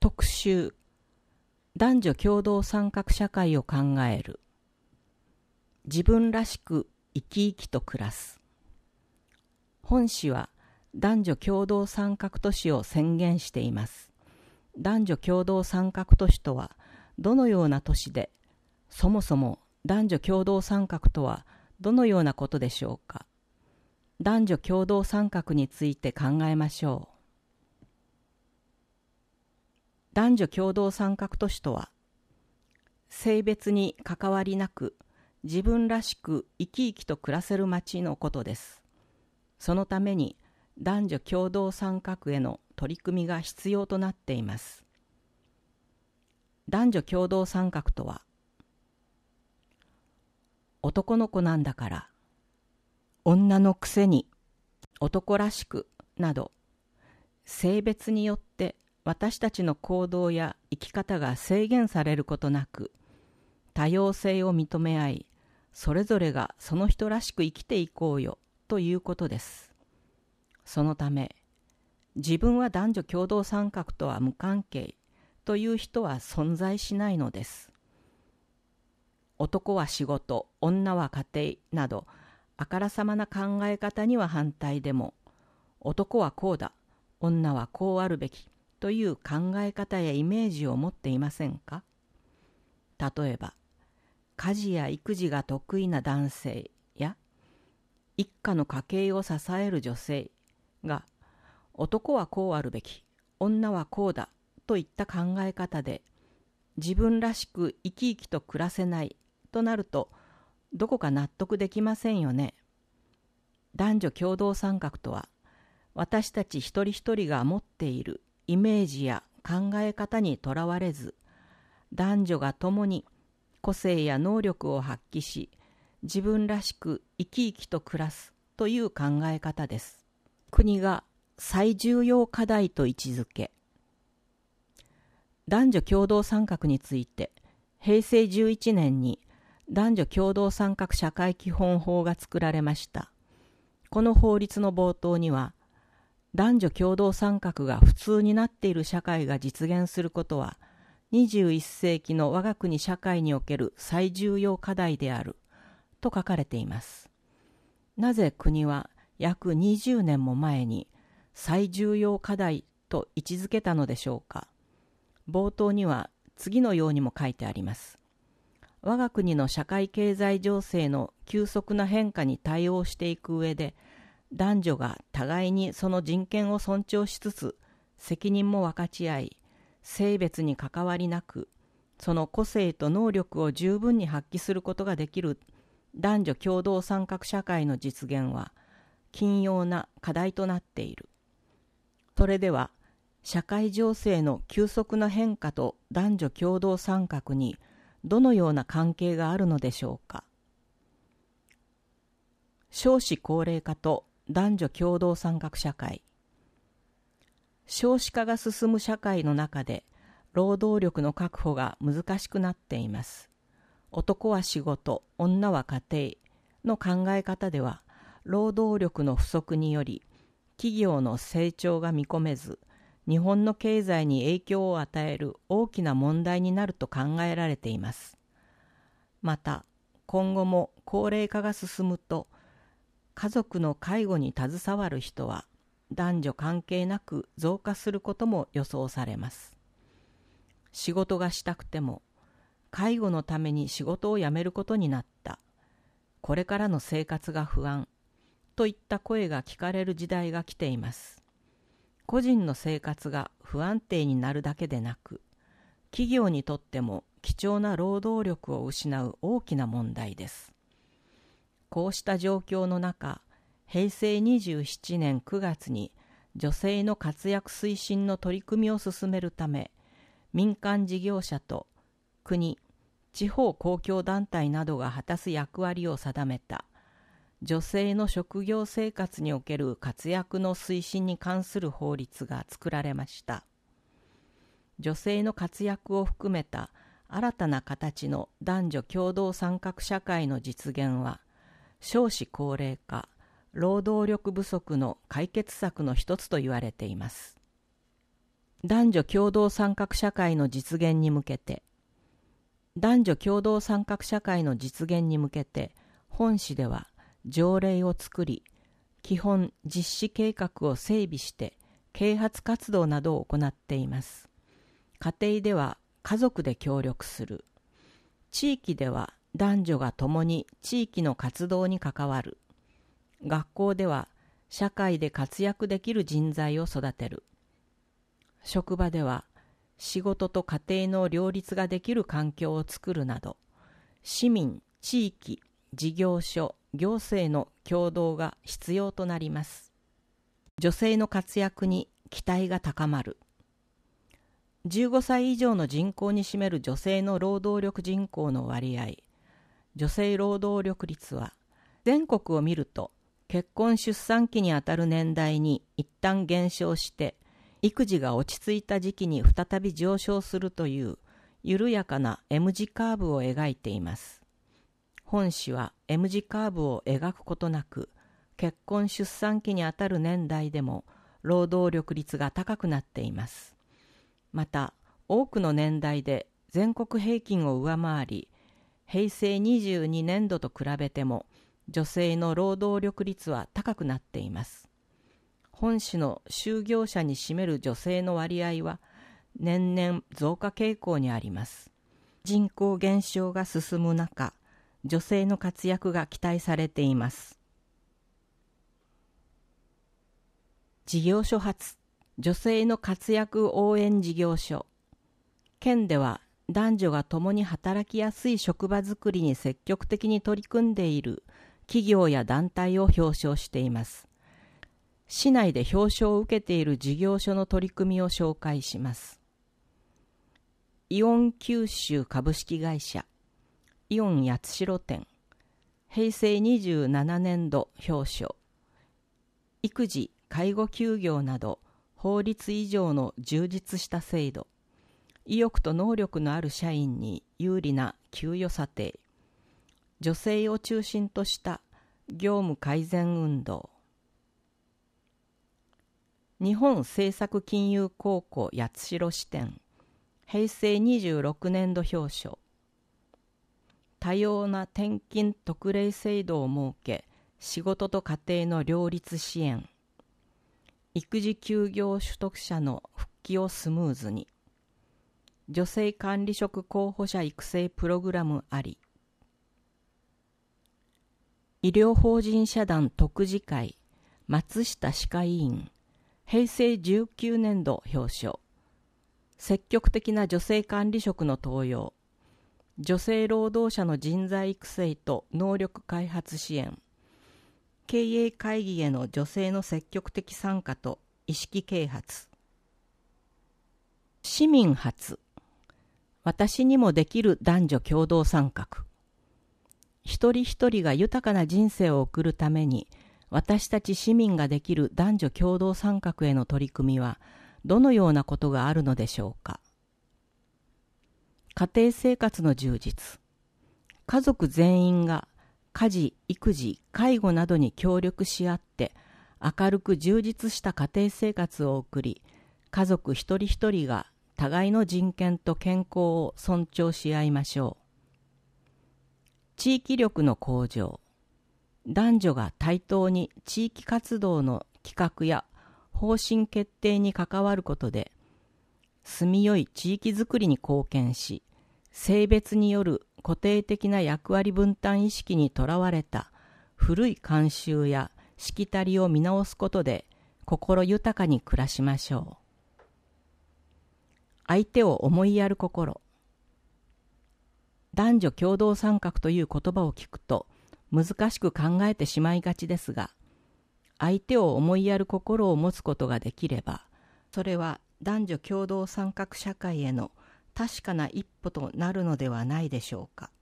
特集、男女共同参画社会を考える。自分らしく生き生きと暮らす。本誌は男女共同参画都市を宣言しています。男女共同参画都市とはどのような都市で、そもそも男女共同参画とはどのようなことでしょうか。男女共同参画について考えましょう。男女共同参画都市とは、性別に関わりなく自分らしく生き生きと暮らせる街のことです。そのために男女共同参画への取り組みが必要となっています。男女共同参画とは、男の子なんだから、女のくせに、男らしくなど、性別によって私たちの行動や生き方が制限されることなく、多様性を認め合い、それぞれがその人らしく生きていこうよということです。そのため、自分は男女共同参画とは無関係という人は存在しないのです。男は仕事、女は家庭など、あからさまな考え方には反対でも、男はこうだ、女はこうあるべきという考え方やイメージを持っていませんか？例えば、家事や育児が得意な男性や、一家の家計を支える女性が、男はこうあるべき、女はこうだといった考え方で、自分らしく生き生きと暮らせないとなると、どこか納得できませんよね。男女共同参画とは、私たち一人一人が持っているイメージや考え方にとらわれず、男女が共に個性や能力を発揮し、自分らしく生き生きと暮らすという考え方です。国が最重要課題と位置づけ、男女共同参画について、平成11年に男女共同参画社会基本法が作られました。この法律の冒頭には、男女共同参画が普通になっている社会が実現することは、21世紀の我が国社会における最重要課題であると書かれています。なぜ国は約20年も前に最重要課題と位置づけたのでしょうか。冒頭には次のようにも書いてあります。我が国の社会経済情勢の急速な変化に対応していく上で、男女が互いにその人権を尊重しつつ、責任も分かち合い、性別に関わりなく、その個性と能力を十分に発揮することができる男女共同参画社会の実現は、緊要な課題となっている。それでは、社会情勢の急速な変化と男女共同参画にどのような関係があるのでしょうか。少子高齢化と男女共同参画社会。少子化が進む社会の中で、労働力の確保が難しくなっています。男は仕事、女は家庭の考え方では、労働力の不足により、企業の成長が見込めず、日本の経済に影響を与える大きな問題になると考えられています。また、今後も高齢化が進むと、家族の介護に携わる人は男女関係なく増加することも予想されます。仕事がしたくても、介護のために仕事を辞めることになった。これからの生活が不安。といった声が聞かれる時代が来ています。個人の生活が不安定になるだけでなく、企業にとっても貴重な労働力を失う大きな問題です。こうした状況の中、平成27年9月に女性の活躍推進の取り組みを進めるため、民間事業者と国、地方公共団体などが果たす役割を定めた女性の職業生活における活躍の推進に関する法律が作られました。女性の活躍を含めた新たな形の男女共同参画社会の実現は、少子高齢化、労働力不足の解決策の一つと言われています。 男女共同参画社会の実現に向けて、男女共同参画社会の実現に向けて、本市では条例を作り、基本実施計画を整備して啓発活動などを行っています。家庭では家族で協力する。地域では男女が共に地域の活動に関わる。学校では社会で活躍できる人材を育てる。職場では仕事と家庭の両立ができる環境を作るなど、市民、地域、事業所、行政の協働が必要となります。女性の活躍に期待が高まる。15歳以上の人口に占める女性の労働力人口の割合、女性労働力率は全国を見ると結婚出産期にあたる年代に一旦減少して育児が落ち着いた時期に再び上昇するという緩やかな M 字カーブを描いています。本誌は M 字カーブを描くことなく、結婚出産期にあたる年代でも労働力率が高くなっています。また、多くの年代で全国平均を上回り、平成22年度と比べても女性の労働力率は高くなっています。本市の就業者に占める女性の割合は年々増加傾向にあります。人口減少が進む中、女性の活躍が期待されています。事業所発、女性の活躍応援事業所。県では男女が共に働きやすい職場づくりに積極的に取り組んでいる企業や団体を表彰しています。市内で表彰を受けている事業所の取り組みを紹介します。イオン九州株式会社、イオン八代店、平成27年度表彰。育児・介護休業など法律以上の充実した制度。意欲と能力のある社員に有利な給与査定。女性を中心とした業務改善運動。日本政策金融公庫八代支店、平成26年度表彰。多様な転勤特例制度を設け、仕事と家庭の両立支援。育児休業取得者の復帰をスムーズに。女性管理職候補者育成プログラムあり。医療法人社団特次会松下歯科医院、平成19年度表彰。積極的な女性管理職の登用。女性労働者の人材育成と能力開発支援。経営会議への女性の積極的参加と意識啓発。市民発。私にもできる男女共同参画。一人一人が豊かな人生を送るために、私たち市民ができる男女共同参画への取り組みは、どのようなことがあるのでしょうか。家庭生活の充実。家族全員が家事、育児、介護などに協力し合って、明るく充実した家庭生活を送り、家族一人一人が互いの人権と健康を尊重し合いましょう。地域力の向上。男女が対等に地域活動の企画や方針決定に関わることで、住みよい地域づくりに貢献し、性別による固定的な役割分担意識にとらわれた古い慣習やしきたりを見直すことで心豊かに暮らしましょう。相手を思いやる心。男女共同参画という言葉を聞くと難しく考えてしまいがちですが、相手を思いやる心を持つことができれば、それは男女共同参画社会への確かな一歩となるのではないでしょうか。